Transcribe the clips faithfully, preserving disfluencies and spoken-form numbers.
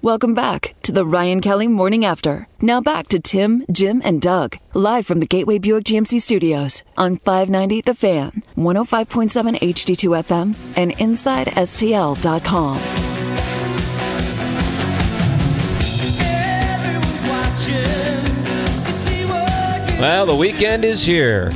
Welcome back to the Ryan Kelly Morning After. Now back to Tim, Jim, and Doug, live from the Gateway Buick G M C Studios on five ninety The Fan, one oh five point seven H D two F M, and inside S T L dot com. Well, the weekend is here.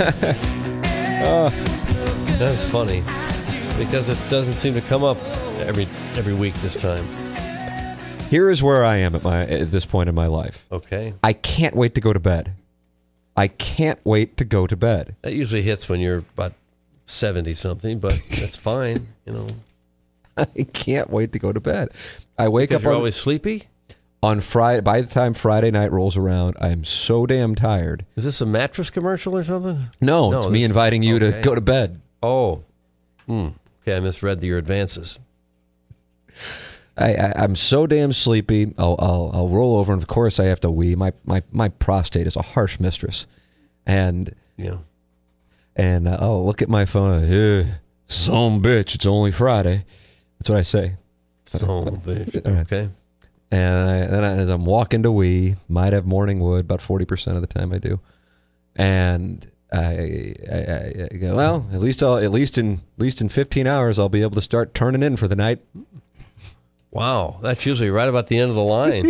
Oh, that's funny because it doesn't seem to come up every every week this time. Here is where I am at my at this point in my life. Okay. I can't wait to go to bed. I can't wait to go to bed. That usually hits when you're about seventy something, but that's fine, you know. I can't wait to go to bed. I wake Because up you're on, always sleepy? on Friday. By the time Friday night rolls around, I am so damn tired. Is this a mattress commercial or something? No, No, it's me this- inviting you okay. to go to bed. Oh. Hmm. Okay, I misread your advances. I, I, I'm so damn sleepy. I'll, I'll I'll roll over, and of course I have to wee. My my, my prostate is a harsh mistress, and Yeah. and uh, I'll look at my phone. Uh, Some bitch, it's only Friday. That's what I say. So, bitch. All right. Okay. And I, then I, as I'm walking to wee, might have morning wood about forty percent of the time I do, and I, I, I go, well, at least I'll at least in at least in fifteen hours I'll be able to start turning in for the night. Wow, that's usually right about the end of the line.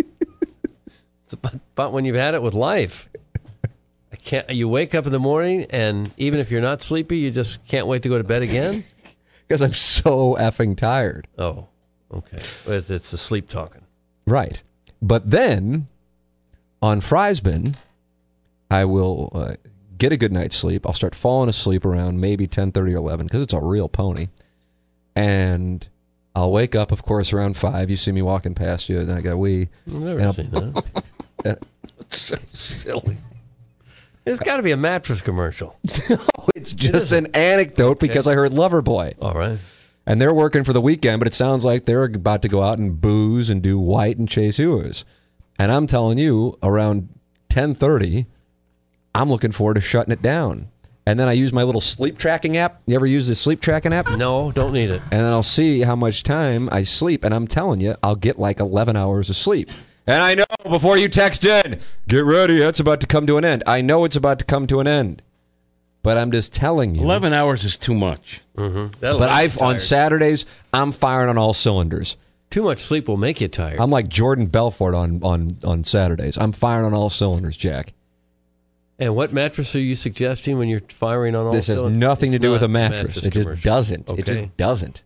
It's about, about when you've had it with life. I can't. You wake up in the morning, and even if you're not sleepy, you just can't wait to go to bed again. Because I'm so effing tired. Oh, okay. It's, it's the sleep talking. Right. But then, on Friesman, I will uh, get a good night's sleep. I'll start falling asleep around maybe ten thirty or eleven, because it's a real pony. And I'll wake up, of course, around five. You see me walking past you, and I go, wee. I've never And seen that. It's so silly. There's got to be a mattress commercial. It's just an anecdote because I heard Loverboy. All right. And they're working for the weekend, but it sounds like they're about to go out and booze and do white and chase hooers. And I'm telling you, around ten thirty, I'm looking forward to shutting it down. And then I use my little sleep tracking app. You ever use the sleep tracking app? No, don't need it. And then I'll see how much time I sleep. And I'm telling you, I'll get like eleven hours of sleep. And I know before you text in, get ready, it's about to come to an end. I know it's about to come to an end. But I'm just telling you. eleven hours is too much. Mm-hmm. But I've on Saturdays, I'm firing on all cylinders. Too much sleep will make you tired. I'm like Jordan Belfort on, on, on Saturdays. I'm firing on all cylinders, Jack. And what mattress are you suggesting when you're firing on all This has cylinders? nothing to It's do with not a mattress. mattress It just commercial. doesn't. Okay. It just doesn't.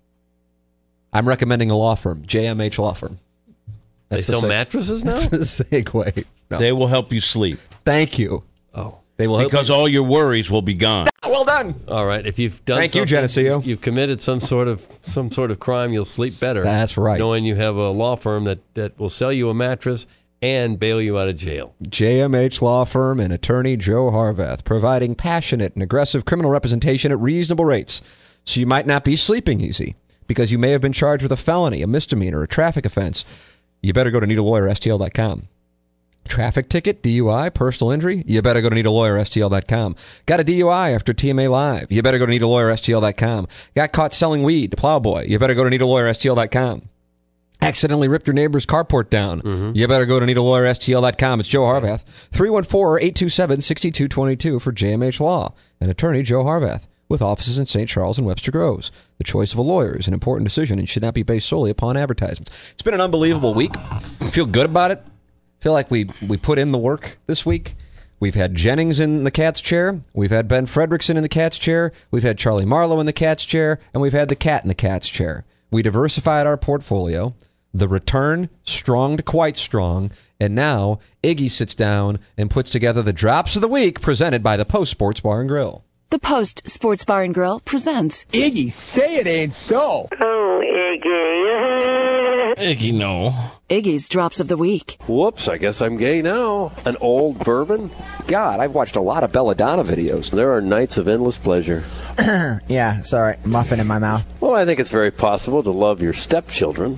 I'm recommending a law firm, J M H Law Firm. They sell the seg- mattresses now? That's the segue. No. They will help you sleep. Thank you. Oh. They will help Because you- all your worries will be gone. Well done. All right. If you've done Thank you, something- Geneseo. You've committed some sort of some sort of crime, you'll sleep better. That's right. Knowing you have a law firm that, that will sell you a mattress and bail you out of jail. J M H Law Firm and attorney Joe Harvath, providing passionate and aggressive criminal representation at reasonable rates. So you might not be sleeping easy because you may have been charged with a felony, a misdemeanor, a traffic offense. You better go to need a lawyer S T L dot com. Traffic ticket, D U I, personal injury, you better go to need a lawyer S T L dot com. Got a D U I after T M A Live, you better go to need a lawyer S T L dot com. Got caught selling weed to Plowboy, you better go to need a lawyer S T L dot com. Accidentally ripped your neighbor's carport down, mm-hmm. you better go to need a lawyer S T L dot com. It's Joe Harvath, three one four, eight two seven, six two two two for J M H Law and attorney Joe Harvath, with offices in Saint Charles and Webster Groves. The choice of a lawyer is an important decision and should not be based solely upon advertisements. It's been an unbelievable week. Feel good about it. Feel like we we put in the work this week. We've had Jennings in the cat's chair. We've had Ben Fredrickson in the cat's chair. We've had Charlie Marlowe in the cat's chair. And we've had the cat in the cat's chair. We diversified our portfolio. The return, strong to quite strong. And now Iggy sits down and puts together the drops of the week presented by the Post Sports Bar and Grill. The Post Sports Bar and Grill presents Iggy, say it ain't so. Oh, Iggy. Iggy, no. Iggy's Drops of the Week. Whoops, I guess I'm gay now. An old bourbon? God, I've watched a lot of Belladonna videos. There are nights of endless pleasure. Yeah, sorry, muffin in my mouth. Well, I think it's very possible to love your stepchildren.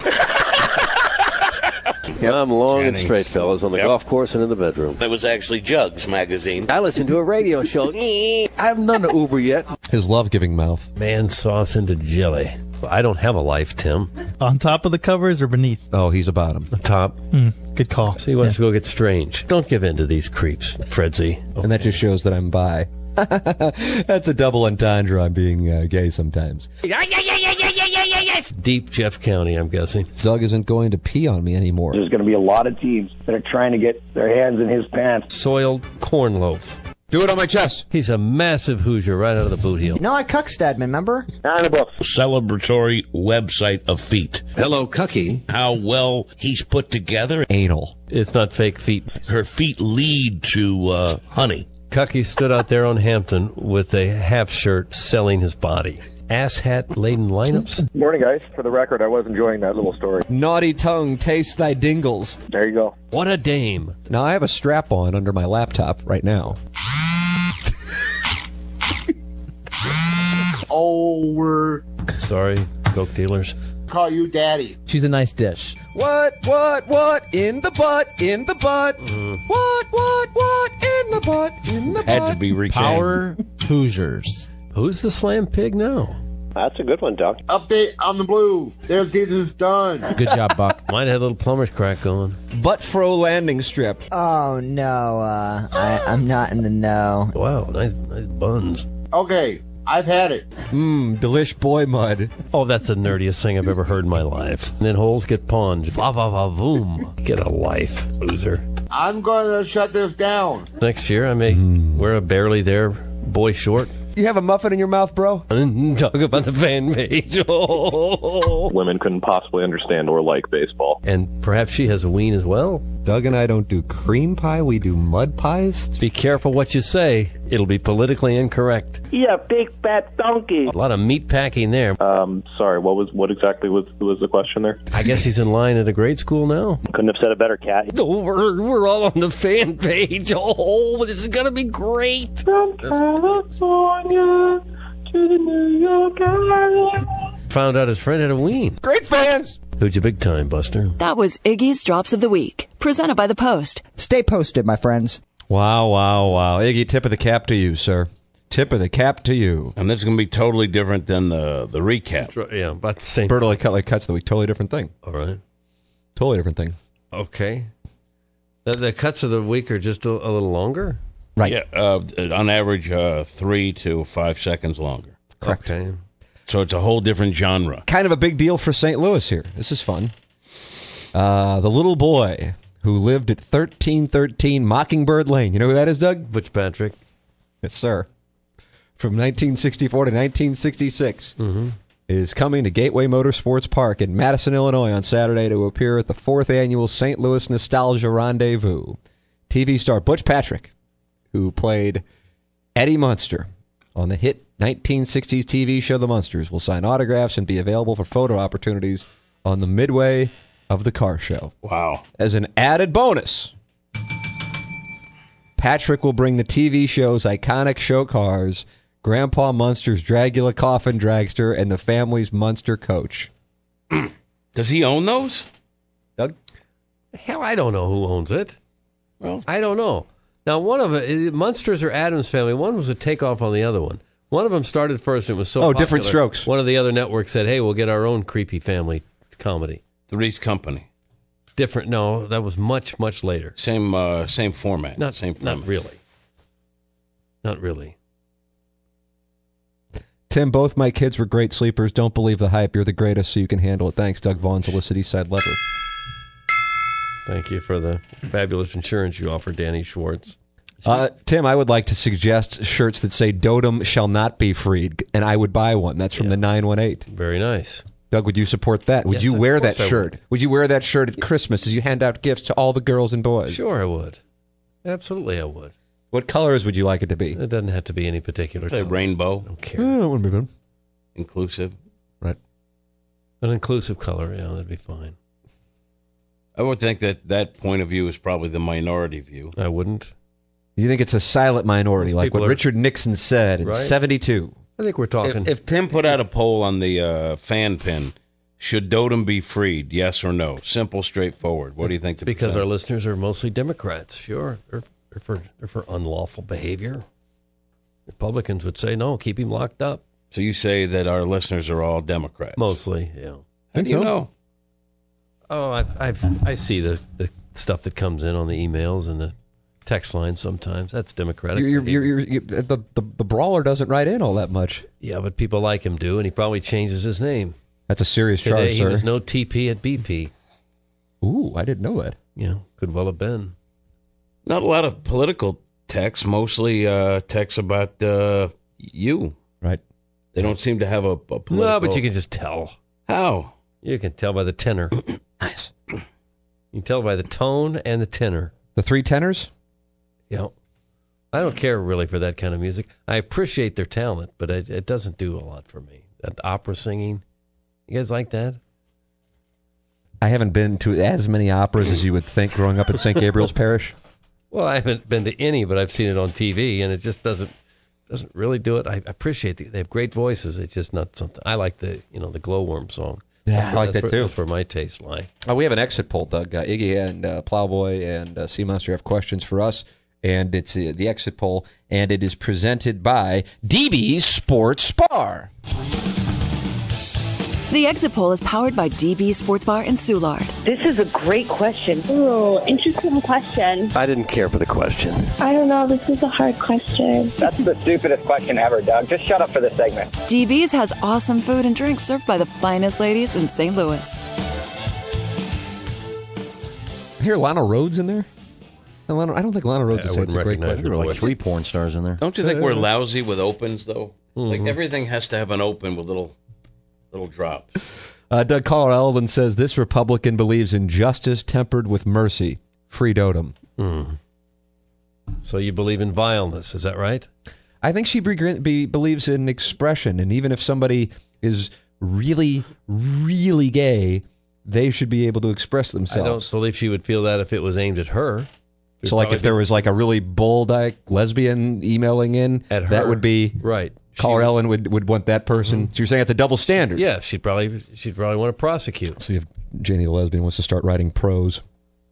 Yep. I'm long Jennings. and straight, fellas, on the Yep. golf course and in the bedroom. That was actually Jugs magazine. I listen to a radio show. I haven't done the Uber yet. His love-giving mouth. Man sauce into jelly. I don't have a life, Tim. On top of the covers or beneath? Oh, he's a bottom. The top. Mm, good call. So he wants to go get strange. Don't give in to these creeps, Fredsy. And that just shows that I'm bi. That's a double entendre on being uh, gay sometimes. Deep Jeff County, I'm guessing. Doug isn't going to pee on me anymore. There's going to be a lot of teams that are trying to get their hands in his pants. Soiled corn loaf. Do it on my chest. He's a massive Hoosier right out of the boot heel. No, I cucked Stedman, remember? On the books. Celebratory website of feet. Hello, Cucky. How well he's put together. Anal. It's not fake feet. Her feet lead to uh, honey. Cucky stood out there on Hampton with a half shirt selling his body. Ass hat laden lineups. Morning, guys. For the record, I was enjoying that little story. Naughty tongue, taste thy dingles. There you go. What a dame. Now, I have a strap on under my laptop right now. Oh, we're Sorry, coke dealers. call you daddy. She's a nice dish. What, what, what? In the butt, in the butt. Mm. What, what, what? In the butt, in the butt. Had to be reclaimed. Power Hoosiers. Who's the slam pig now? That's a good one, Doc. Update on the blue. Their season's done. Good job, Buck. Mine had a little plumber's crack going. Butt fro landing strip. Oh, no. Uh, I, I'm not in the know. Wow, nice, nice buns. Okay, I've had it. Mmm, delish boy mud. Oh, that's the nerdiest thing I've ever heard in my life. And then holes get pawned. Va va va voom. Get a life, loser. I'm going to shut this down. Next year I may mm. wear a barely there boy short. You have a muffin in your mouth, bro? And talk about the fan page. Oh. Women couldn't possibly understand or like baseball. And perhaps she has a ween as well. Doug and I don't do cream pie, we do mud pies. Be careful what you say. It'll be politically incorrect. Yeah, big fat donkey. A lot of meat packing there. Um, sorry, what was what exactly was was the question there? I guess he's in line at a grade school now. Couldn't have said it better, Cat. Oh, we're, we're all on the fan page. Oh, this is going to be great. From California to the New York area. Found out his friend had a ween. Great fans! Who'd you big time, Buster? That was Iggy's Drops of the Week, presented by The Post. Stay posted, my friends. Wow, wow, wow. Iggy, tip of the cap to you, sir. Tip of the cap to you. And this is going to be totally different than the, the recap. Right, yeah, about the same. Bertolli cut like cuts of the week. Totally different thing. All right. Totally different thing. Okay. The, the cuts of the week are just a, a little longer? Right. Yeah, uh, on average, uh, three to five seconds longer. Correct. Okay. So it's a whole different genre. Kind of a big deal for Saint Louis here. This is fun. Uh, the little boy who lived at thirteen thirteen Mockingbird Lane. You know who that is, Doug? Butch Patrick. Yes, sir. From nineteen sixty-four to nineteen sixty-six. Mm-hmm. Is coming to Gateway Motorsports Park in Madison, Illinois on Saturday to appear at the fourth annual Saint Louis Nostalgia Rendezvous. T V star Butch Patrick, who played Eddie Munster on the hit nineteen sixties T V show The Munsters, will sign autographs and be available for photo opportunities on the midway of the car show. Wow. As an added bonus, Patrick will bring the T V show's iconic show cars, Grandpa Munster's Dragula Coffin Dragster, and the family's Munster coach. Does he own those? Doug? Hell, I don't know who owns it. Well, I don't know. Now, one of it, Munsters or Addams Family, one was a takeoff on the other one. One of them started first and it was so Oh, popular, different strokes. One of the other networks said, hey, we'll get our own creepy family comedy. Three's Company. Different, no, that was much, much later. Same uh, same format. Not, same format. not really. Not really. Tim, both my kids were great sleepers. Don't believe the hype. You're the greatest, so you can handle it. Thanks, Doug Vaughn's illicit East Side Lever. Thank you for the fabulous insurance you offer, Danny Schwartz. Uh, Tim, I would like to suggest shirts that say Dotem shall not be freed, and I would buy one. That's from yeah. the nine one eight. Very nice. Doug, would you support that? Would yes, you wear that I shirt? Would. would you wear that shirt at Christmas as you hand out gifts to all the girls and boys? Sure, I would. Absolutely, I would. What colors would you like it to be? It doesn't have to be any particular Say color. rainbow. I don't care. Oh, that wouldn't be bad. Inclusive. Right. An inclusive color, yeah, that'd be fine. I would think that that point of view is probably the minority view. I wouldn't. You think it's a silent minority, Most like what are, Richard Nixon said in right? seventy-two. I think we're talking. If, if Tim put out a poll on the uh, fan pin, should Dotem be freed, yes or no? Simple, straightforward. What do you think? It's because our listeners are mostly Democrats. Sure. They're, they're, for, they're for unlawful behavior. Republicans would say, no, keep him locked up. So you say that our listeners are all Democrats? Mostly, yeah. How do you know? Oh, I I've, I see the, the stuff that comes in on the emails and the text line sometimes. That's Democratic. You're, you're, you're, you're, the, the, the brawler doesn't write in all that much. Yeah, but people like him do, and he probably changes his name. That's a serious Today, charge, he sir. was no T P at B P. Ooh, I didn't know that. Yeah, could well have been. Not a lot of political texts, mostly uh, texts about uh, you. Right. They don't seem to have a, a political... No, but you can just tell. How? You can tell by the tenor. Nice. You can tell by the tone and the tenor. The three tenors? Yeah. I don't care really for that kind of music. I appreciate their talent, but it, it doesn't do a lot for me. That opera singing. You guys like that? I haven't been to as many operas as you would think growing up at Saint Gabriel's Parish. Well, I haven't been to any, but I've seen it on T V, and it just doesn't doesn't really do it. I appreciate it. They have great voices. It's just not something. I like the you know the Glowworm song. Yeah, that's I where, like that's that where, too. That's where my tastes lie. Oh, we have an exit poll, Doug. Uh, Iggy and uh, Plowboy and uh, Sea Monster have questions for us, and it's uh, the exit poll, and it is presented by D B's Sports Bar. The exit poll is powered by D B Sports Bar in Soulard. This is a great question. Ooh, interesting question. I didn't care for the question. I don't know. This is a hard question. That's the stupidest question ever, Doug. Just shut up for this segment. D B's has awesome food and drinks served by the finest ladies in Saint Louis. I hear Lana Rhodes in there. No, Lana, I don't think Lana Rhodes Yeah, I is wouldn't a great recognize question. her There were like voice. three porn stars in there. Don't you think we're lousy with opens, though? Like, Mhm. everything has to have an open with little little drop. Uh, Doug Collar-Eldon says this Republican believes in justice tempered with mercy. Free Dotem. Hmm. So you believe in vileness, is that right? I think she be, be, believes in expression, and even if somebody is really, really gay, they should be able to express I themselves. don't believe she would feel that if it was aimed at her. It'd So, like, probably if there be was like a really bold like, lesbian emailing in, at her, that would be right. She Collar-Ellen would, would want that person. So you're saying it's a double standard? Yeah, she'd probably she'd probably want to prosecute. See if Janie the lesbian wants to start writing prose.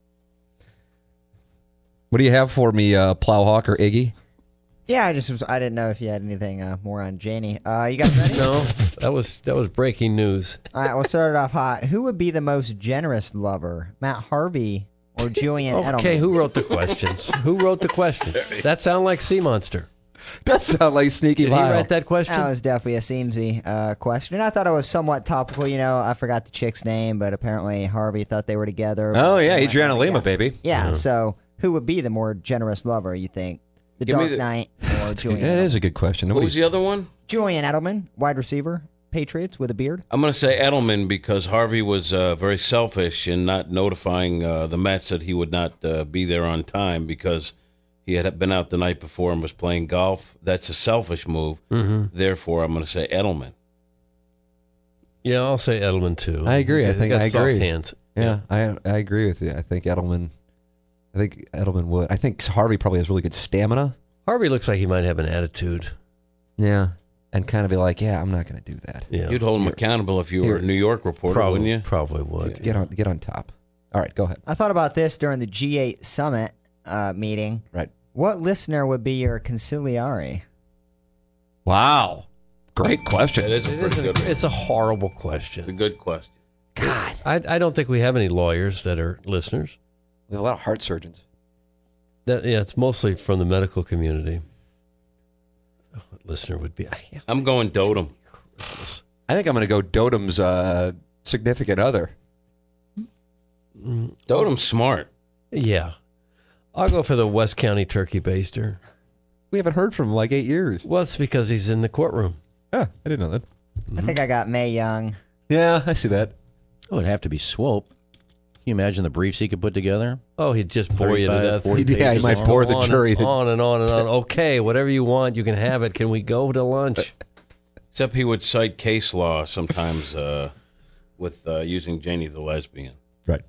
What do you have for me, uh, Plowhawk or Iggy? Yeah, I just was, I didn't know if you had anything uh, more on Janie. Uh, you guys ready? No, that was that was breaking news. All right, we'll start it off hot. Who would be the most generous lover, Matt Harvey or Julian Edelman? Okay, who wrote the questions? Who wrote the questions? That sound like Sea Monster. That sound like Sneaky Did he Lyle. write that question? That was definitely a Seamsy uh, question. I thought it was somewhat topical. You know, I forgot the chick's name, but apparently Harvey thought they were together. Oh, but yeah, they Adriana weren't. Lima, Yeah. baby. Yeah, Uh-huh. so who would be the more generous lover, you think? The Give me Dark the- Knight or Julian That Edelman? is a good question. What was Nobody's- the other one? Julian Edelman, wide receiver, Patriots with a beard. I'm going to say Edelman because Harvey was uh, very selfish in not notifying uh, the Mets that he would not uh, be there on time because he had been out the night before and was playing golf. That's a selfish move. Mm-hmm. Therefore, I'm going to say Edelman. Yeah, I'll say Edelman too. I agree. I He's think got I agree. Soft hands. Yeah, I I agree with you. I think Edelman. I think Edelman would. I think Harvey probably has really good stamina. Harvey looks like he might have an attitude. Yeah, and kind of be like, yeah, I'm not going to do that. Yeah, You'd hold him accountable if you were a New York reporter, probably, wouldn't you? Probably would. Get on get on top. All right, go ahead. I thought about this during the G eight summit uh, meeting. Right. What listener would be your conciliary? Wow, great question. It is a It pretty is good a, one. it's a horrible It's a question. good question. God, I, I don't think we have any lawyers that are listeners. we have a lot of heart surgeons. That yeah, it's mostly from the medical community. Oh, what listener would be? Yeah, I'm going Dotem. I think I'm going to go Dotem's uh, significant other. Mm, Dotem's smart. yeah. I'll go for the West County turkey baster. We haven't heard from him in like eight years. Well, it's because he's in the courtroom. Yeah, I didn't know that. I think I got Mae Young. Yeah, I see that. Oh, it'd have to be Swope. Can you imagine the briefs he could put together? Oh, he'd just bore you to thirty-five, death. forty Yeah, he pages might long. bore the on jury. And, on and on and on. Okay, whatever you want, you can have it. Can we go to lunch? Except he would cite case law sometimes uh, with uh, using Janie the lesbian. Right.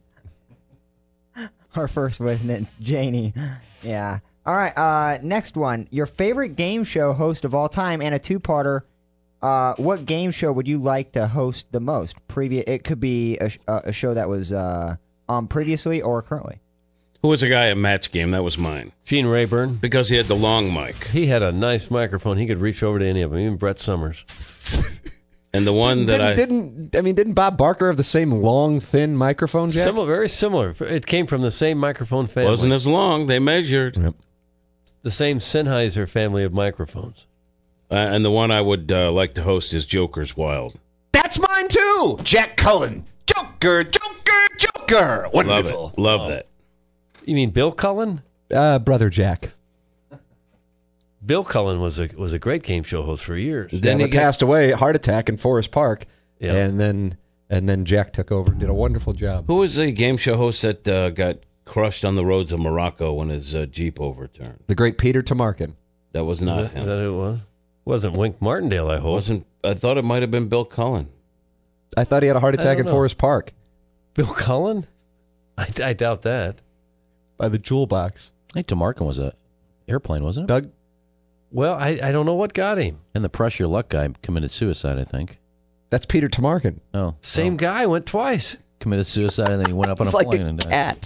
Our first witness, Janie. Yeah. All right. Uh, next one. Your favorite game show host of all time and a two-parter. Uh, what game show would you like to host the most? Previous. It could be a, sh- uh, a show that was uh, on previously or currently. Who was the guy at Matt's game? That was mine. Gene Rayburn. Because he had the long mic. He had a nice microphone. He could reach over to any of them, even Brett Summers. And the one that didn't, I didn't, I mean, didn't Bob Barker have the same long, thin microphone jack? Similar, very similar. It came from the same microphone family. wasn't as long. They measured. Yep. The same Sennheiser family of microphones. Uh, and the one I would uh, like to host is Joker's Wild. That's mine too. Jack Cullen, Joker, Joker, Joker. Wonderful. Love it. Love Oh. that. You mean Bill Cullen? Uh, brother Jack. Bill Cullen was a was a great game show host for years. Then he he get- passed away, heart attack in Forest Park, Yeah. and then and then Jack took over and did a wonderful job. Who was the game show host that uh, got crushed on the roads of Morocco when his uh, Jeep overturned? The great Peter Tamarkin. That was Is not that, him. is that who it was? Wasn't Wink Martindale, I hope. Wasn't I thought it might have been Bill Cullen. I thought he had a heart I attack don't in know. Forest Park Bill Cullen? I, I doubt that. by the jewel box. I think Tamarkin was a airplane, wasn't it? Doug, Well, I, I don't know what got him. And the Press Your Luck guy committed suicide, I think. that's Peter Tamarkin. Oh. Same well, guy went twice. committed suicide and then he went up on It's a like plane a and died. cat.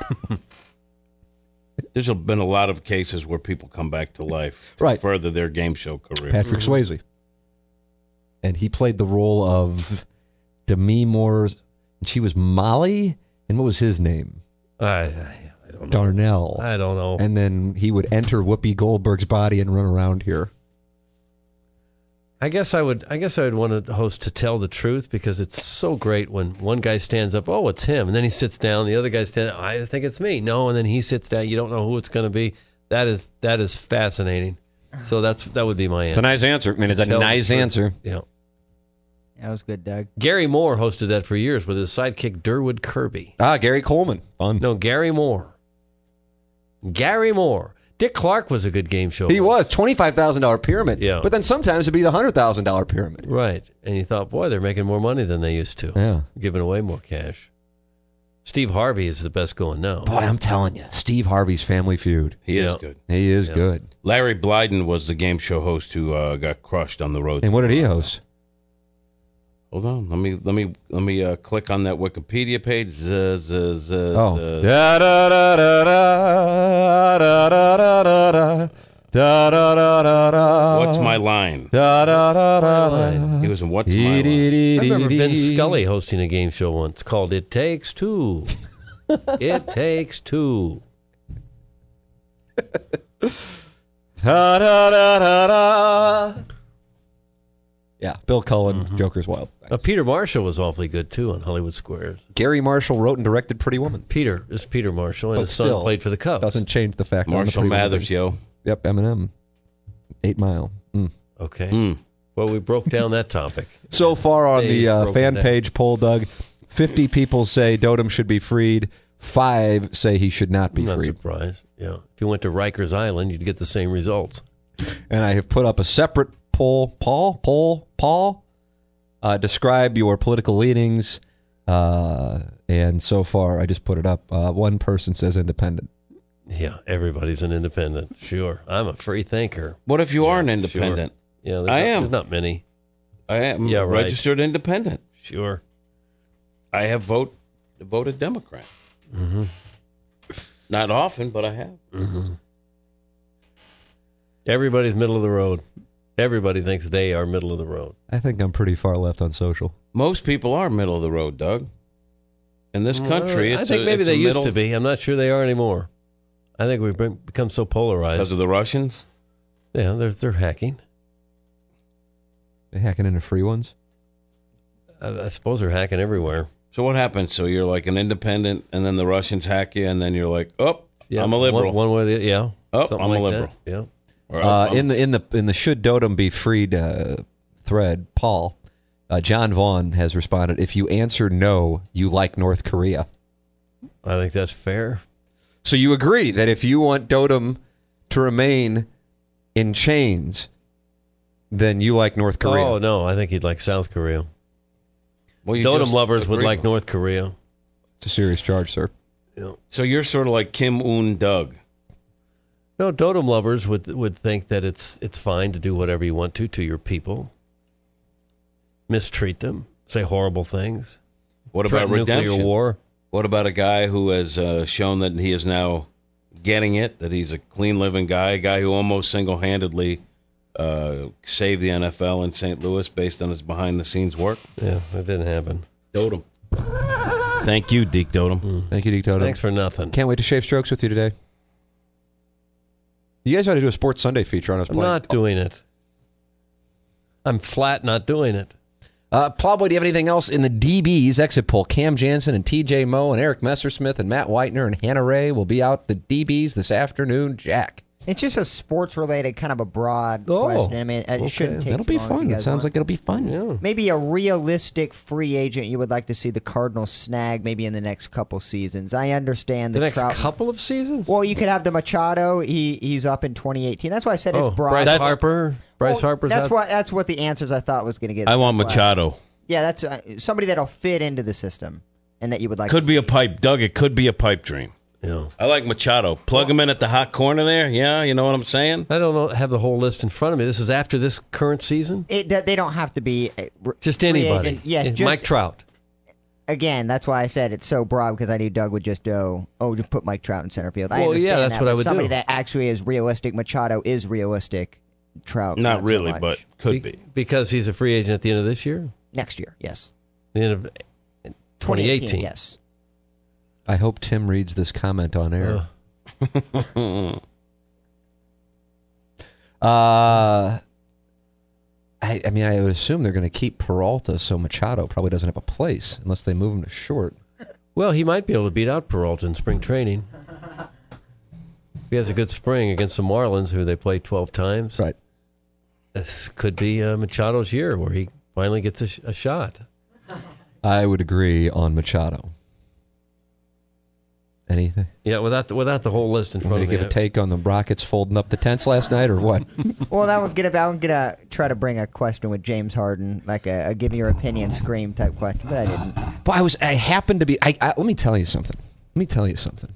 There's been a lot of cases where people come back to life to Right. further their game show career. Patrick Swayze. And he played the role of Demi Moore, and she was Molly, and what was his name? I, I, I don't know. Darnell. I don't know. And then he would enter Whoopi Goldberg's body and run around here. I guess I would. I guess I would want to host To Tell the Truth because it's so great when one guy stands up. Oh, it's him, and then he sits down. The other guy stands. I think it's me. No, and then he sits down. You don't know who it's going to be. That is that is fascinating. So that's that would be my answer. It's a nice answer. I mean, it's a Tell the nice truth. answer. Yeah. That was good, Doug. Gary Moore hosted that for years with his sidekick Durwood Kirby. Ah, Gary Coleman. Fun. No, Gary Moore. Gary Moore. Dick Clark was a good game show. He host. was twenty-five thousand dollars pyramid. Yeah. But then sometimes it'd be the one hundred thousand dollars pyramid. Right. And you thought, boy, they're making more money than they used to. Yeah. Giving away more cash. Steve Harvey is the best going now. Boy, I'm telling you, Steve Harvey's Family Feud. He is Yeah. good. He is Yeah. good. Larry Blyden was the game show host who uh, got crushed on the road. And what did he host? Hold on, let me let me let me uh, click on that Wikipedia page. Z, z, z, Oh. z. Da, da, da, da, da, da, da, da, da, da, da, da, da, da. What's my line? Da, da, da, da, da. He was in What's My Line? I remember Vince Scully hosting a game show once called It Takes Two. It Takes Two. Da, da, da, da, da. Yeah, Bill Cullen, Joker's Wild. Uh, Peter Marshall was awfully good, too, on Hollywood Squares. Gary Marshall wrote and directed Pretty Woman. Peter is Peter Marshall, and But his son still, played for the Cubs. Doesn't change the fact. on the Marshall Pretty Woman Mathers, thing. yo. Yep, Eminem. Eight Mile. Mm. Okay. Mm. Well, we broke down that topic. So far on Stage the uh, broken fan down. page poll, Doug, fifty people say Dotem should be freed. Five say he should not be I'm not freed. surprised. Yeah. If you went to Rikers Island, you'd get the same results. And I have put up a separate poll. Paul? Poll? Paul? Uh, describe your political leanings. Uh, and so far, I just put it up. Uh, one person says independent. Yeah, everybody's an independent. Sure. I'm a free thinker. What if you Yeah, are an independent? Sure. Yeah, there's I not, am. There's not many. I am Yeah, a right. registered independent. Sure. I have vote voted Democrat. Mm-hmm. Not often, but I have. Mm-hmm. Everybody's middle of the road. Everybody thinks they are middle of the road. I think I'm pretty far left on social. Most people are middle of the road, Doug. In this country, I it's think a, maybe it's they a used middle, to be. I'm not sure they are anymore. I think we've been, become so polarized. because of the Russians. Yeah, they're they're hacking. They hacking into free ones? I, I suppose they're hacking everywhere. So what happens? So you're like an independent, and then the Russians hack you, and then you're like, oh, Yeah, I'm a liberal. One, one way, or the, yeah. Oh, something I'm a like liberal. that. Yeah. Or, Uh, I'm- in the in the in the should Dotem be freed uh, thread, Paul, uh, John Vaughn has responded. If you answer no, you like North Korea. I think that's fair. So you agree that if you want Dotem to remain in chains, then you like North Korea. Oh no, I think he'd like South Korea. well, you Dotem just lovers would agreed like with- North Korea. It's a serious charge, sir. Yeah. So you're sort of like Kim Un Doug. No, Dotem lovers would would think that it's it's fine to do whatever you want to to your people. Mistreat them, say horrible things. What about threaten nuclear redemption? war? What about a guy who has uh, shown that he is now getting it, that he's a clean living guy, a guy who almost single handedly uh, save the N F L in Saint Louis based on his behind-the-scenes work. Yeah, it didn't happen. Dotem. Thank you, Deke Dotem. Mm. Thank you, Deke Dotem. Thanks for nothing. Can't wait to shave strokes with you today. You guys ought to do a Sports Sunday feature on us I'm playing. not doing it. I'm flat not doing it. Uh, Plowboy, do you have anything else in the D B's exit poll? Cam Jansen and T J Moe and Eric Messersmith and Matt Whitener and Hannah Ray will be out the D B's this afternoon. Jack. It's just a sports-related, kind of a broad Oh, question. I mean, it okay. shouldn't take That'll too be long if fun. you It guys sounds want. like it'll be fun. Yeah. Maybe a realistic free agent you would like to see the Cardinals snag maybe in the next couple seasons. I understand the, The next Trout- couple of seasons? Well, you could have the Machado. He he's up in twenty eighteen. That's why I said Oh, it's broad. Bryce That's- Harper. Bryce Well, Harper's That's out. what that's what the answers I thought was going to get. I want That's why- Machado. Yeah, that's uh, somebody that'll fit into the system and that you would like. Could to be a pipe. Doug, it could be a pipe dream. Yeah. I like Machado. Plug him in at the hot corner there. Yeah, you know what I'm saying? I don't know. Have the whole list in front of me. This is after this current season. It, that they don't have to be uh, r- Just free anybody. agent. Yeah, Eh, just, Mike Trout. Again, that's why I said it's so broad because I knew Doug would just go, oh, just put Mike Trout in center field. I Well, understand yeah, that's that, what I but would somebody do. that actually is realistic. Machado is realistic. Trout, Not so really, much. but could be. Because he's a free agent at the end of this year? Next year, yes. The end of twenty eighteen. Yes. I hope Tim reads this comment on air. uh, I, I mean, I would assume they're going to keep Peralta, so Machado probably doesn't have a place unless they move him to short. Well, he might be able to beat out Peralta in spring training. If he has a good spring against the Marlins, who they play twelve times. Right. This could be uh, Machado's year where he finally gets a, sh- a shot. I would agree on Machado. Anything? Yeah, without the, without the whole list in Want front me of to me. give a take on the Rockets folding up the tents last night, or what? Well, that would get about. I'm gonna try to bring a question with James Harden, like a, a give me your opinion scream type question, but I didn't. But I was. I happened to be. I, I, let me tell you something. Let me tell you something.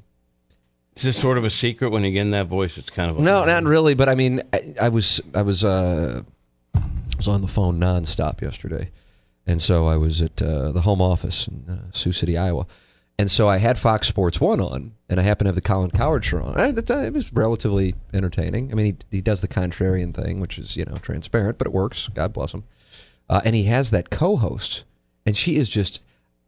Is this sort of a secret when you get in that voice? It's kind of a No, not really. But I mean, I, I was. I was. Uh, I was on the phone nonstop yesterday, and so I was at uh, the home office in uh, Sioux City, Iowa. And so I had Fox Sports one on, and I happened to have the Colin Cowherd show on. I, it was relatively entertaining. I mean, he, he does the contrarian thing, which is, you know, transparent, but it works. God bless him. Uh, and he has that co-host, and she is just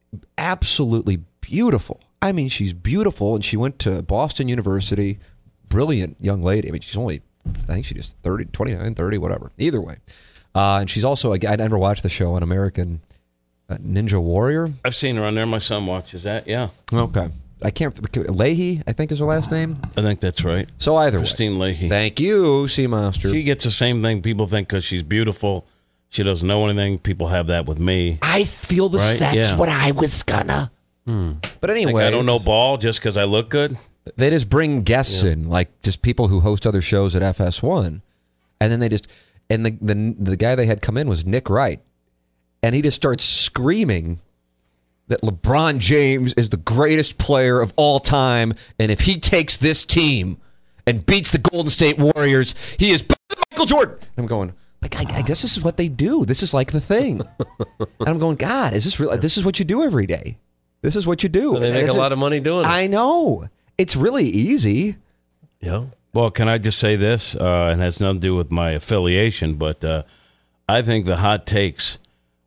absolutely beautiful. I mean, she's beautiful, and she went to Boston University. Brilliant young lady. I mean, she's only, I think she's just thirty, twenty-nine, thirty, whatever. Either way. Uh, and she's also, I never watched the show on American Uh, Ninja Warrior. I've seen her on there. My son watches that. Yeah. Okay. I can't. Leahy, I think, is her last name. I think that's right. So either Christine way. Leahy. Thank you, Sea Monster. She gets the same thing. People think because she's beautiful, she doesn't know anything. People have that with me. I feel the Right? that's Yeah. what I was gonna. Hmm. But Think anyway, I don't know ball just because I look good. They just bring guests Yeah. in, like just people who host other shows at F S one, and then they just and the the the guy they had come in was Nick Wright, and he just starts screaming that LeBron James is the greatest player of all time, and if he takes this team and beats the Golden State Warriors, he is better than Michael Jordan. I'm going, like, I, I guess this is what they do. This is like the thing. And I'm going, God, is this real? This is what you do every day. This is what you do. And they make It's a lot of money doing it. I know. It's really easy. Yeah. Well, can I just say this? Uh, it has nothing to do with my affiliation, but uh, I think the hot takes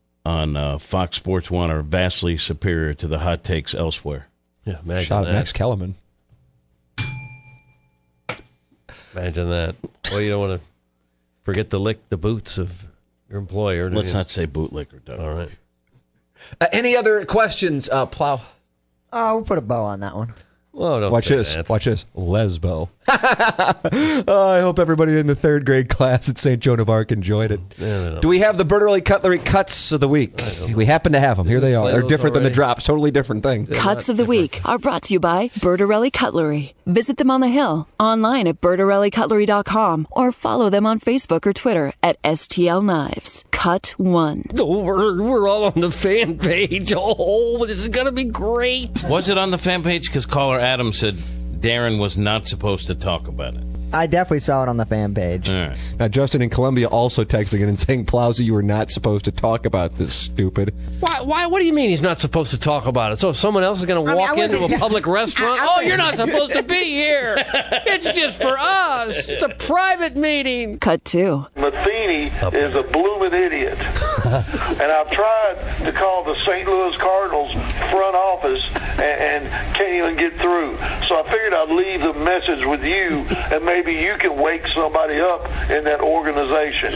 on uh, Fox Sports one are vastly superior to the hot takes elsewhere. Yeah, imagine Shout out that. Max Kellerman. Imagine that. Well, you don't want to forget to lick the boots of your employer. do Let's you? not say bootlicker, Doug. All right. Uh, any other questions, uh, Plow? Oh, we'll put a bow on that one. Well, don't Watch say this. that. Watch this. Lesbo. Oh, I hope everybody in the third grade class at Saint Joan of Arc enjoyed it. Yeah, they don't. Do we have the Bertarelli Cutlery cuts of the week? We happen to have them. Here they are. Play They're those different than the already? drops. Totally different thing. Cuts of the week are brought to you by Bertarelli Cutlery. Visit them on the Hill, online at bertarelli cutlery dot com, or follow them on Facebook or Twitter at S T L Knives. Cut one. Oh, we're, we're all on the fan page. Oh, this is going to be great. Was it on the fan page? Because caller Adam said Darren was not supposed to talk about it. I definitely saw it on the fan page. All right. Now, Justin in Columbia also texting in and saying, Plowsy, you were not supposed to talk about this, stupid. Why? Why? What do you mean he's not supposed to talk about it? So if someone else is going to I mean, walk I into a wasn't- public restaurant, I- I- oh, you're not supposed to be here. It's just for us. It's a private meeting. Cut two. Matheny is a blooming idiot. And I've tried to call the Saint Louis Cardinals front office and, and can't even get through. So I figured I'd leave the message with you, and maybe you can wake somebody up in that organization.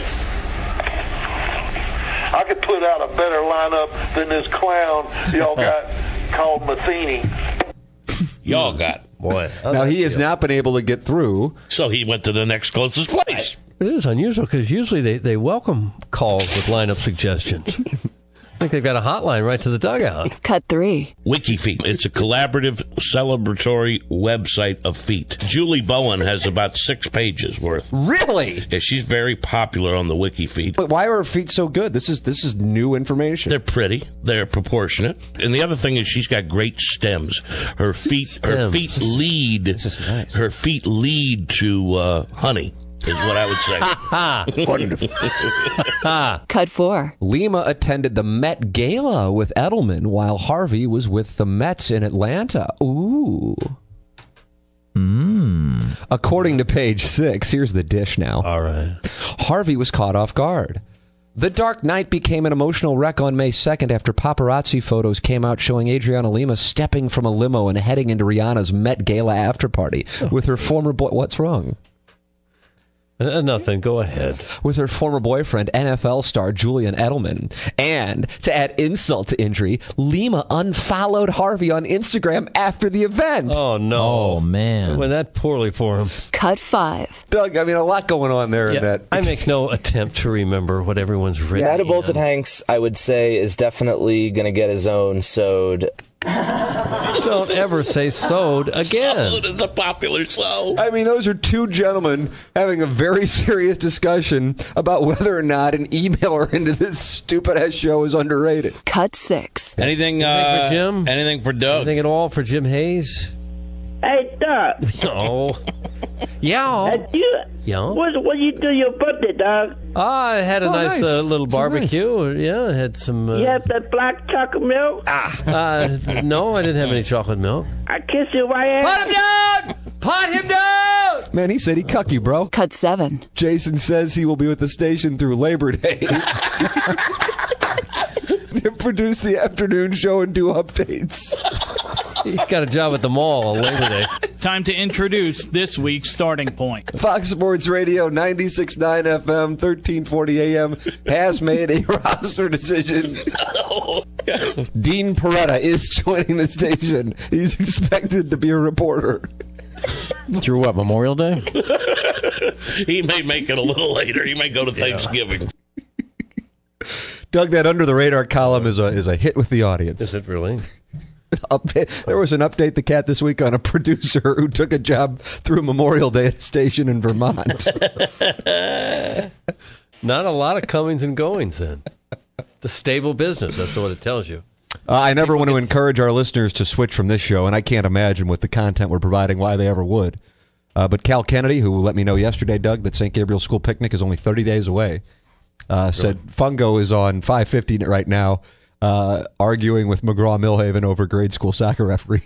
I could put out a better lineup than this clown y'all got called Matheny. Y'all got. Boy. Now, he has not been able to get through. So he went to the next closest place. It is unusual because usually they, they welcome calls with lineup suggestions. I think they've got a hotline right to the dugout. Cut three. WikiFeet. It's a collaborative, celebratory website of feet. Julie Bowen has about six pages worth. Really? Yeah, she's very popular on the WikiFeet. But why are her feet so good? This is this is new information. They're pretty. They're proportionate. And the other thing is she's got great stems. Her feet, her Stems. feet lead. This is nice. Her feet lead to uh, honey. Is what I would say. Wonderful. Cut four. Lima attended the Met Gala with Edelman while Harvey was with the Mets in Atlanta. Ooh. Mm. According to page six, here's the dish now. All right. Harvey was caught off guard. The Dark Knight became an emotional wreck on May second after paparazzi photos came out showing Adriana Lima stepping from a limo and heading into Rihanna's Met Gala after party with her former boy. What's wrong? Uh, nothing. Go ahead. With her former boyfriend, N F L star Julian Edelman. And to add insult to injury, Lima unfollowed Harvey on Instagram after the event. Oh, no. Oh, man. It went that poorly for him. Cut five. Doug, I mean, a lot going on there Yeah, in that. I make no attempt to remember what everyone's written. Yeah, Bolton Hanks, I would say, is definitely going to get his own sewed. Don't ever say sewed again. It is a popular so. I mean, those are two gentlemen having a very serious discussion about whether or not an emailer into this stupid-ass show is underrated. Cut six. Anything, Anything uh, for Jim? anything for Doug? Anything at all for Jim Hayes? Hey, Doug. Oh. Yeah. Hey, you, Yeah. what, what you do your birthday, Doug? Ah, I had a Oh, nice, nice. Uh, little This is barbecue. Yeah, I had some. Uh, You have that black chocolate milk? uh, no, I didn't have any chocolate milk. I kiss your white ass. Pot him down! Pot him down! Man, he said he cuck you, bro. Cut seven. Jason says he will be with the station through Labor Day. To produce the afternoon show and do updates. He got a job at the mall on Labor Day. Time to introduce this week's starting point. Fox Sports Radio, ninety-six point nine F M, thirteen forty A M, has made a roster decision. Dean Peretta is joining the station. He's expected to be a reporter. Through what, Memorial Day? He may make it a little later. He may go to Thanksgiving. Doug, that under the radar column is a is a hit with the audience. Is it really? Update. There was an update the cat this week on a producer who took a job through Memorial Day at a station in Vermont. Not a lot of comings and goings then. It's a stable business. That's what it tells you. Uh, I never People want to encourage our listeners to switch from this show, and I can't imagine with the content we're providing why they ever would. Uh, but Cal Kennedy, who let me know yesterday, Doug, that Saint Gabriel School Picnic is only thirty days away, uh, really? said Fungo is on five fifty right now, uh, arguing with McGraw-Millhaven over grade school soccer referee.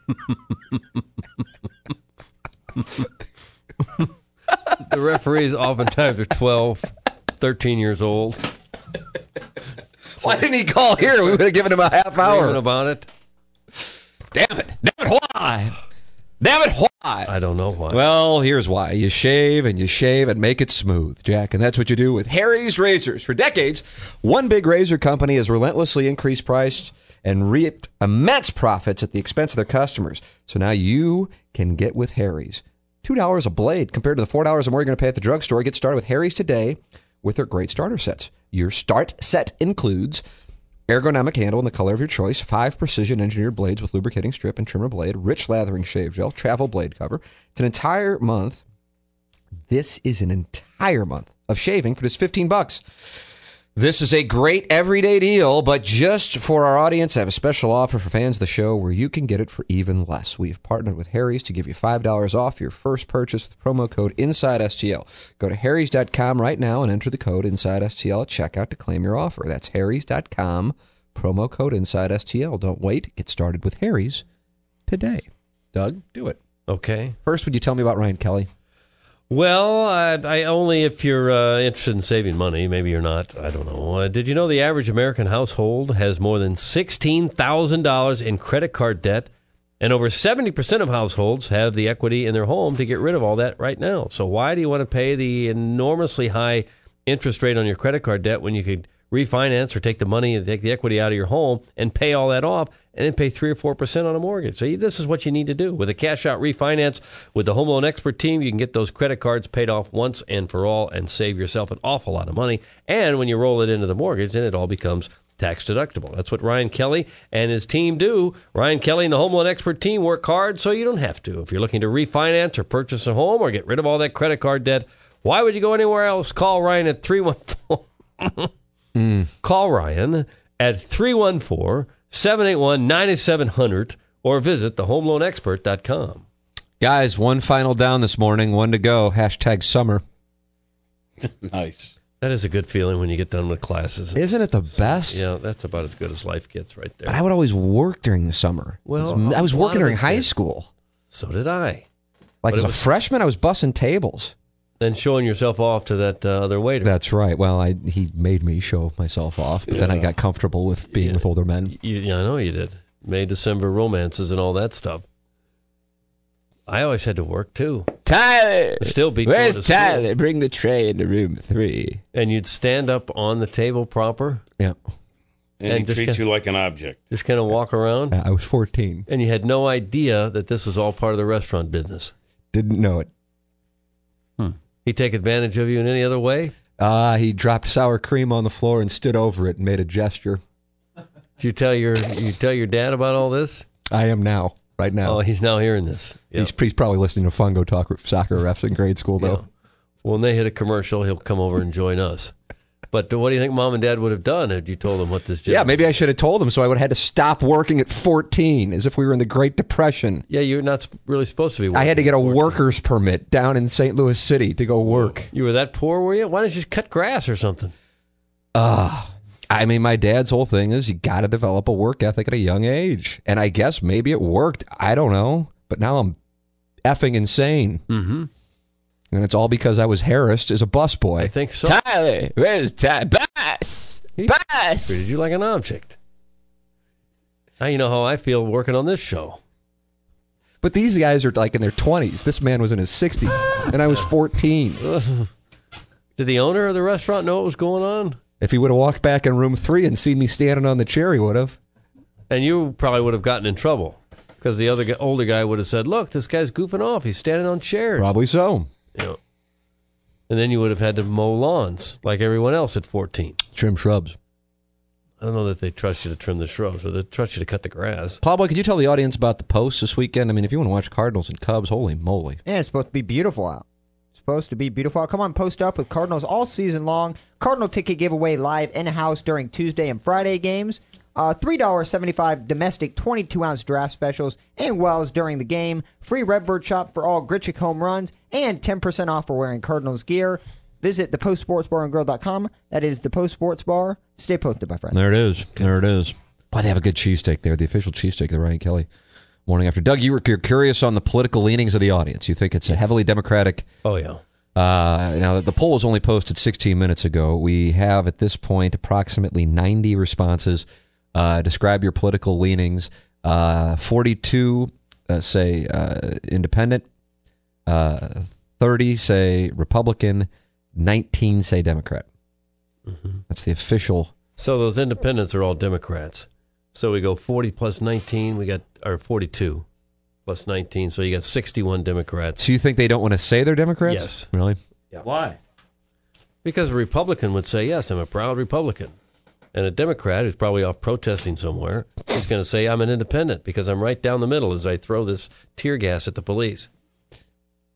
The referees oftentimes are twelve, thirteen years old. Why didn't he call here? We would have given him a half hour. Screaming about it. Damn it. Damn it, why? Damn it, why? I don't know why. Well, here's why. You shave and you shave and make it smooth, Jack. And that's what you do with Harry's Razors. For decades, one big razor company has relentlessly increased price and reaped immense profits at the expense of their customers. So now you can get with Harry's. two dollars a blade compared to the four dollars or more you're going to pay at the drugstore. Get started with Harry's today with their great starter sets. Your start set includes ergonomic handle in the color of your choice, five precision-engineered blades with lubricating strip and trimmer blade, rich lathering shave gel, travel blade cover. It's an entire month. This is an entire month of shaving for just fifteen bucks. This is a great everyday deal, but just for our audience, I have a special offer for fans of the show where you can get it for even less. We've partnered with Harry's to give you five dollars off your first purchase with promo code InsideSTL. Go to harrys dot com right now and enter the code InsideSTL at checkout to claim your offer. That's harrys dot com, promo code InsideSTL. Don't wait. Get started with Harry's today. Doug, do it. Okay. First, would you tell me about Ryan Kelly? Well, I, I only if you're uh, interested in saving money. Maybe you're not. I don't know. Uh, did you know the average American household has more than sixteen thousand dollars in credit card debt, and over seventy percent of households have the equity in their home to get rid of all that right now? So why do you want to pay the enormously high interest rate on your credit card debt when you could refinance or take the money and take the equity out of your home and pay all that off and then pay three or four percent on a mortgage? So this is what you need to do. With a cash out refinance with the Home Loan Expert team, you can get those credit cards paid off once and for all and save yourself an awful lot of money. And when you roll it into the mortgage, then it all becomes tax deductible. That's what Ryan Kelly and his team do. Ryan Kelly and the Home Loan Expert team work hard so you don't have to. If you're looking to refinance or purchase a home or get rid of all that credit card debt, why would you go anywhere else? Call Ryan at three one four Mm. Call Ryan at three one four, seven eight one, nine seven zero zero or visit the home loan expert dot com. Guys, one final down this morning, one to go. Hashtag summer. Nice. That is a good feeling when you get done with classes. Isn't it the best? Yeah, that's about as good as life gets right there. But I would always work during the summer. Well, I was, I was a lot working of during us high did. school. So did I. Like But as it a was- freshman, I was bussing tables. Then showing yourself off to that uh, other waiter. That's right. Well, I he made me show myself off, but then I Yeah. got comfortable with being with older men. You, yeah, I know you did. May, December romances and all that stuff. I always had to work, too. Tyler! Still be Where's going to school. Tyler? Bring the tray into room three. And you'd stand up on the table proper. Yeah. And, And he just treats kinda- you like an object. Just kind of walk around. I was fourteen. And you had no idea that this was all part of the restaurant business. Didn't know it. He'd take advantage of you in any other way? Uh, he dropped sour cream on the floor and stood over it and made a gesture. Did you tell your you tell your dad about all this? I am now, right now. Oh, he's now hearing this. He's, he's probably listening to Fungo talk soccer refs in grade school, though. When they hit a commercial, he'll come over and join us. But what do you think Mom and Dad would have done had you told them what this job? Yeah, maybe I should have told him so I would have had to stop working at fourteen, as if we were in the Great Depression. Yeah, you're not sp- really supposed to be working. I had to get a worker's permit down in Saint Louis City to go work. You were that poor, were you? Why didn't you just cut grass or something? Uh, I mean, my dad's whole thing is you got to develop a work ethic at a young age. And I guess maybe it worked. I don't know. But now I'm effing insane. Mm-hmm. And it's all because I was harassed as a busboy. I think so. Tyler, where's Tyler? Bus! He Bus! treated you like an object. Now you know how I feel working on this show. But these guys are like in their twenties. This man was in his sixties, and I was fourteen. Did the owner of the restaurant know what was going on? If he would have walked back in room three and seen me standing on the chair, he would have. And you probably would have gotten in trouble because the other guy, older guy would have said, "Look, this guy's goofing off. He's standing on chairs." Probably so. You know. And then you would have had to mow lawns like everyone else at fourteen. Trim shrubs. I don't know that they trust you to trim the shrubs, or they trust you to cut the grass. Pablo, could you tell the audience about the Post this weekend? I mean, if you want to watch Cardinals and Cubs, holy moly. Yeah, it's supposed to be beautiful out. It's supposed to be beautiful out. Come on, post up with Cardinals all season long. Cardinal ticket giveaway live in-house during Tuesday and Friday games. Uh, three dollars and seventy-five cents domestic twenty-two ounce draft specials and wells during the game. Free Redbird shop for all Gritchick home runs and ten percent off for wearing Cardinals gear. Visit the post sports bar and grill dot com. That is the Post Sports Bar. Stay posted, my friends. There it is. There it is. Boy, they have a good cheesesteak there. The official cheesesteak, the Ryan Kelly morning after. Doug, you were you're curious on the political leanings of the audience. You think it's a heavily Democratic. Oh, yeah. Uh, now, the poll was only posted sixteen minutes ago. We have, at this point, approximately ninety responses. Uh, describe your political leanings. Uh, forty-two uh, say uh, independent. Uh, thirty say Republican. nineteen say Democrat. Mm-hmm. That's the official. So those independents are all Democrats. So we go forty plus nineteen. We got, or forty-two plus nineteen. So you got sixty-one Democrats. So you think they don't want to say they're Democrats? Yes. Really? Yeah. Why? Because a Republican would say, yes, I'm a proud Republican. And a Democrat who's probably off protesting somewhere is going to say, I'm an independent because I'm right down the middle as I throw this tear gas at the police.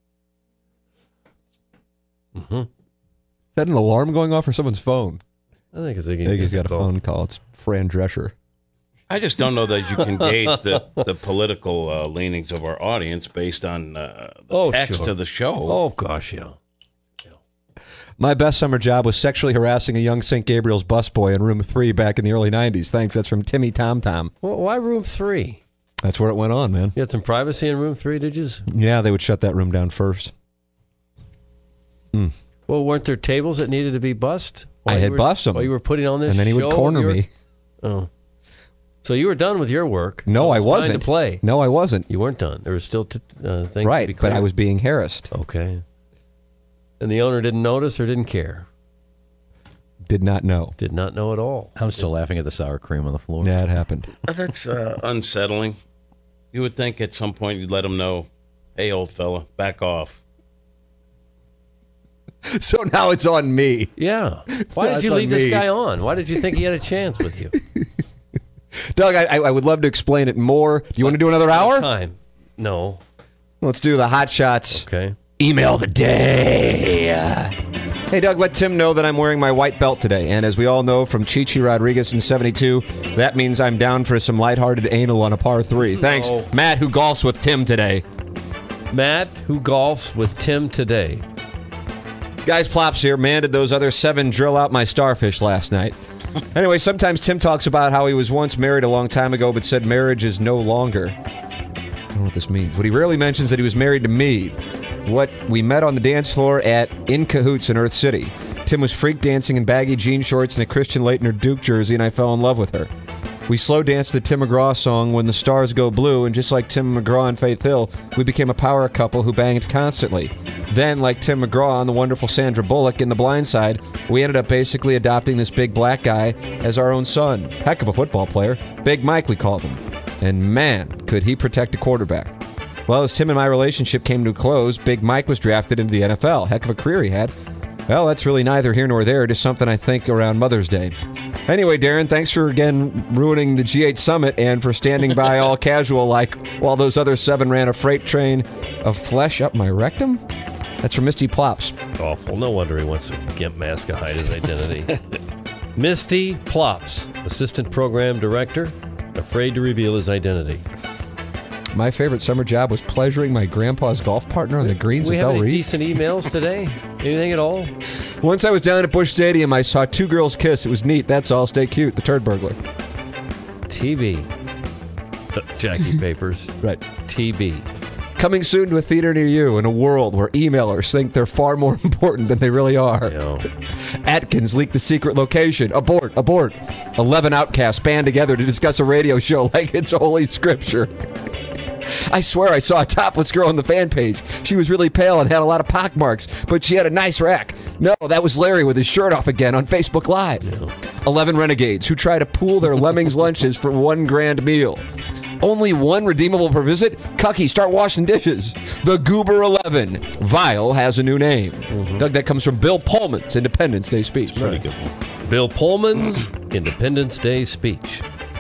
Mm-hmm. Is that an alarm going off or someone's phone? I think it's a I think he's got a phone call. It's Fran Drescher. I just don't know that you can gauge the, the political uh, leanings of our audience based on uh, the Oh, text sure. of the show. Oh, gosh, yeah. My best summer job was sexually harassing a young Saint Gabriel's busboy in room three back in the early nineties. Thanks. That's from Timmy Tom Tom. Well, why room three? That's where it went on, man. You had some privacy in room three, did you? Yeah, they would shut that room down first. Mm. Well, weren't there tables that needed to be bussed? I While had you were, bussed them. While you were putting on this And then he would show, corner you were- me. Oh. So you were done with your work. No, So I it was time wasn't. to play. No, I wasn't. You weren't done. There was still t- uh, things to be Right, but cleared. I was being harassed. Okay. And the owner didn't notice or didn't care? Did not know. Did not know at all. I'm still laughing at the sour cream on the floor. Yeah, it happened. That's uh, unsettling. You would think at some point you'd let him know, hey, old fella, back off. So now it's on me. Yeah. Why That's did you on lead this me. guy on? Why did you think he had a chance with you? Doug, I, I would love to explain it more. Do you want to do another hour? Time. No. Let's do the hot shots. Okay. Email of the day. Hey, Doug, let Tim know that I'm wearing my white belt today. And as we all know from Chichi Rodriguez in seventy-two, that means I'm down for some lighthearted anal on a par three. Thanks, No. Matt, who golfs with Tim today. Matt, who golfs with Tim today. Guys, Plops here. Man, did those other seven drill out my starfish last night. Anyway, sometimes Tim talks about how he was once married a long time ago, but said marriage is no longer. I don't know what this means. But he rarely mentions that he was married to me. What we met on the dance floor at In Cahoots in Earth City. Tim was freak dancing in baggy jean shorts and a Christian Laettner Duke jersey, and I fell in love with her. We slow danced the Tim McGraw song When the Stars Go Blue, and just like Tim McGraw and Faith Hill, we became a power couple who banged constantly. Then, like Tim McGraw and the wonderful Sandra Bullock in The Blind Side, we ended up basically adopting this big black guy as our own son. Heck of a football player. Big Mike, we called him. And man, could he protect a quarterback. Well, as Tim and my relationship came to a close, Big Mike was drafted into the N F L. Heck of a career he had. Well, that's really neither here nor there, just something I think around Mother's Day. Anyway, Darren, thanks for again ruining the G eight Summit and for standing by all casual like while those other seven ran a freight train of flesh up my rectum. That's from Misty Plops. Awful. No wonder he wants to gimp mask to hide his identity. Misty Plops, Assistant Program Director, afraid to reveal his identity. My favorite summer job was pleasuring my grandpa's golf partner on the greens we of have Bell any Reed. decent emails today? Anything at all? Once I was down at Busch Stadium, I saw two girls kiss. It was neat. That's all. Stay cute. The Turd Burglar. T V. Jackie Papers. Right. T V. Coming soon to a theater near you in a world where emailers think they're far more important than they really are. Atkins leaked the secret location. Abort, abort. Eleven outcasts band together to discuss a radio show like it's holy scripture. I swear I saw a topless girl on the fan page. She was really pale and had a lot of pock marks, but she had a nice rack. No, that was Larry with his shirt off again on Facebook Live. Eleven renegades who try to pool their Lemmings lunches for one grand meal. Only one redeemable per visit? Cucky, start washing dishes. The Goober eleven. Vile has a new name. Mm-hmm. Doug, that comes from Bill Pullman's Independence Day speech. Pretty good one. Bill Pullman's Independence Day speech.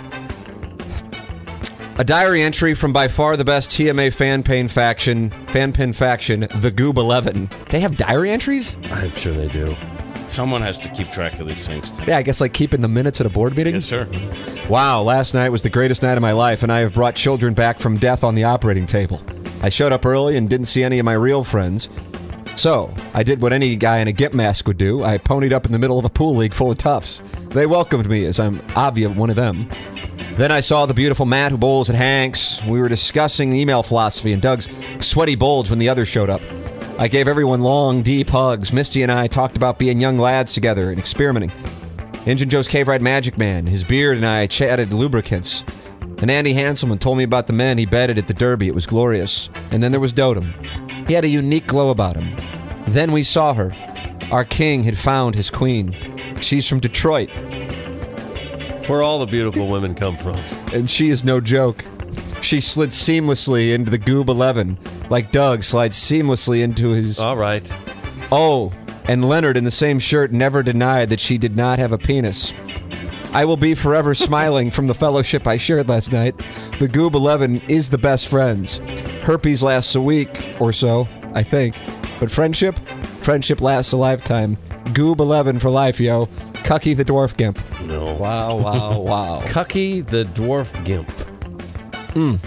A diary entry from by far the best T M A fan pain faction, fan pin faction, the Goob eleven. They have diary entries? I'm sure they do. Someone has to keep track of these things. Yeah, I guess like keeping the minutes at a board meeting? Yes, sir. Wow, last night was the greatest night of my life, and I have brought children back from death on the operating table. I showed up early and didn't see any of my real friends. So, I did what any guy in a gimp mask would do. I ponied up in the middle of a pool league full of toughs. They welcomed me as I'm obviously one of them. Then I saw the beautiful Matt who bowls at Hanks. We were discussing email philosophy and Doug's sweaty bulge when the others showed up. I gave everyone long, deep hugs. Misty and I talked about being young lads together and experimenting. Injun Joe's Cave Ride Magic Man, his beard, and I chatted lubricants. And Andy Hanselman told me about the men he betted at the Derby. It was glorious. And then there was Dotem. He had a unique glow about him. Then we saw her. Our king had found his queen. She's from Detroit. Where all the beautiful women come from. And she is no joke. She slid seamlessly into the Goob eleven, like Doug slides seamlessly into his... All right. Oh, and Leonard in the same shirt never denied that she did not have a penis. I will be forever smiling from the fellowship I shared last night. The Goob eleven is the best friends. Herpes lasts a week or so, I think. But friendship? Friendship lasts a lifetime. Goob eleven for life, yo. Cucky the Dwarf Gimp. No. Wow, wow, wow. Cucky the Dwarf Gimp. Mm.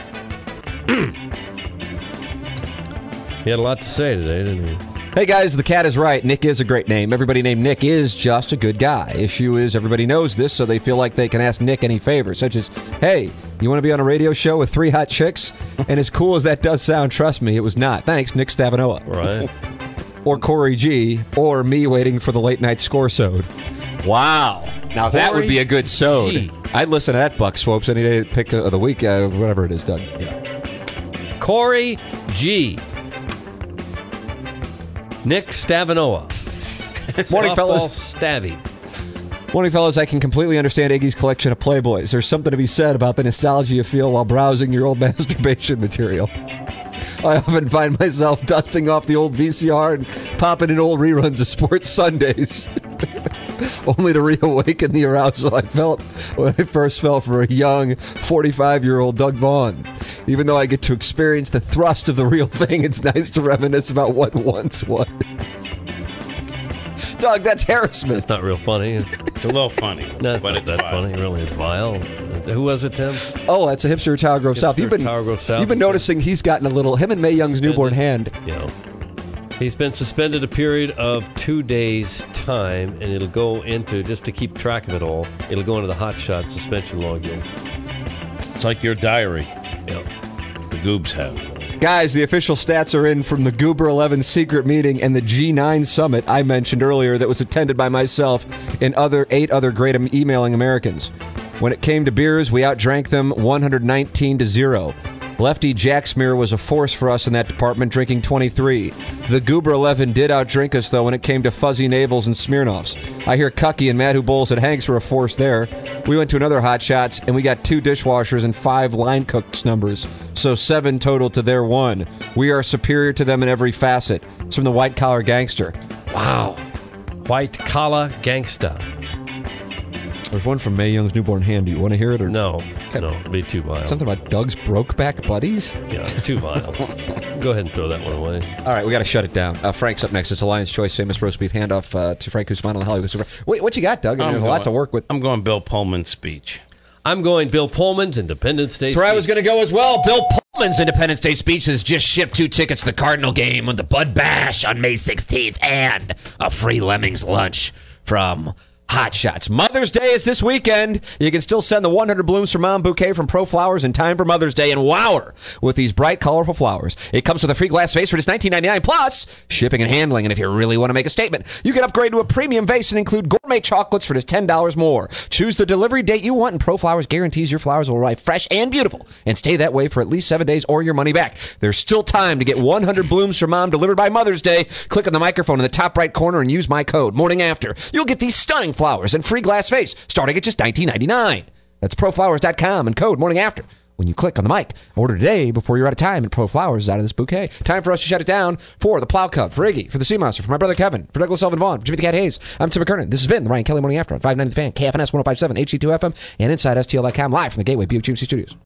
He had a lot to say today, didn't he? Hey guys, the cat is right. Nick is a great name. Everybody named Nick is just a good guy. Issue is everybody knows this, so they feel like they can ask Nick any favors, such as, hey, you want to be on a radio show with three hot chicks? And as cool as that does sound, trust me, it was not. Thanks, Nick Stavanoa. Right. Or Corey G, or me waiting for the late night score sode. Wow. Now that would be a good sode. G. I'd listen to that Buck Swopes any day pick of the week, uh, whatever it is, Doug. Yeah. Corey G. Nick Stavanoa. Morning, fellas. Stabby. Morning, fellas. I can completely understand Iggy's collection of Playboys. There's something to be said about the nostalgia you feel while browsing your old masturbation material. I often find myself dusting off the old V C R and popping in old reruns of Sports Sundays, only to reawaken the arousal I felt when I first fell for a young forty-five-year-old Doug Vaughn. Even though I get to experience the thrust of the real thing, it's nice to reminisce about what once was. Doug, that's harassment. It's not real funny. It's, It's a little funny, no, it's but not it's that vile. funny. It really is vile. Who was it, Tim? Oh, that's a hipster Tower Grove Hipster South. You've been, Tower Grove South. you've been noticing he's gotten a little, him and Mae Young's newborn hand. You know, he's been suspended a period of two days' time, and it'll go into, just to keep track of it all, it'll go into the hot shot suspension login. It's like your diary. Yeah. The Goobs have. Guys, the official stats are in from the Goober eleven secret meeting and the G nine summit I mentioned earlier that was attended by myself and other eight other great emailing Americans. When it came to beers, we outdrank them one hundred nineteen to zero. Lefty Jacksmere was a force for us in that department, drinking twenty-three. The Goober eleven did outdrink us, though, when it came to Fuzzy Navels and Smirnoffs. I hear Cucky and Matt Who Bowls at Hanks were a force there. We went to another Hot Shots, and we got two dishwashers and five line-cooked numbers, so seven total to their one. We are superior to them in every facet. It's from the White Collar Gangster. Wow. White Collar Gangsta. There's one from Mae Young's newborn hand. Do you want to hear it? Or No, no, it'd be too vile. Something about Doug's Brokeback Buddies? Yeah, it's too vile. Go ahead and throw that one away. All right, we got to shut it down. Uh, Frank's up next. It's a Lion's Choice famous roast beef handoff uh, to Frank who's smiling Hollywood. Wait, what you got, Doug? I'm There's going, a lot to work with. I'm going Bill Pullman's speech. I'm going Bill Pullman's Independence Day That's where I was speech. going to go as well. Bill Pullman's Independence Day speech has just shipped two tickets to the Cardinal game with the Bud Bash on May sixteenth and a free Lemmings lunch from Hot Shots. Mother's Day is this weekend. You can still send the one hundred Blooms for Mom bouquet from Pro Flowers in time for Mother's Day and wow her with these bright, colorful flowers. It comes with a free glass vase for just nineteen ninety-nine plus shipping and handling. And if you really want to make a statement, you can upgrade to a premium vase and include gourmet chocolates for just ten dollars more. Choose the delivery date you want and Pro Flowers guarantees your flowers will arrive fresh and beautiful and stay that way for at least seven days or your money back. There's still time to get one hundred Blooms for Mom delivered by Mother's Day. Click on the microphone in the top right corner and use my code Morning After. You'll get these stunning flowers and free glass vase starting at just nineteen ninety-nine. That's pro flowers dot com and code Morning After. When you click on the mic, order today before you're out of time and Pro Flowers is out of this bouquet. Time for us to shut it down for the Plow Cub, for Iggy, for the Sea Monster, for my brother Kevin, for Douglas Sullivan Vaughn, for Jimmy the Cat Hayes. I'm Tim McKernan. This has been the Ryan Kelly Morning After on five ninety The Fan, K F N S one oh five point seven, H D two F M, and inside S T L dot com, live from the Gateway Buick G M C Studios.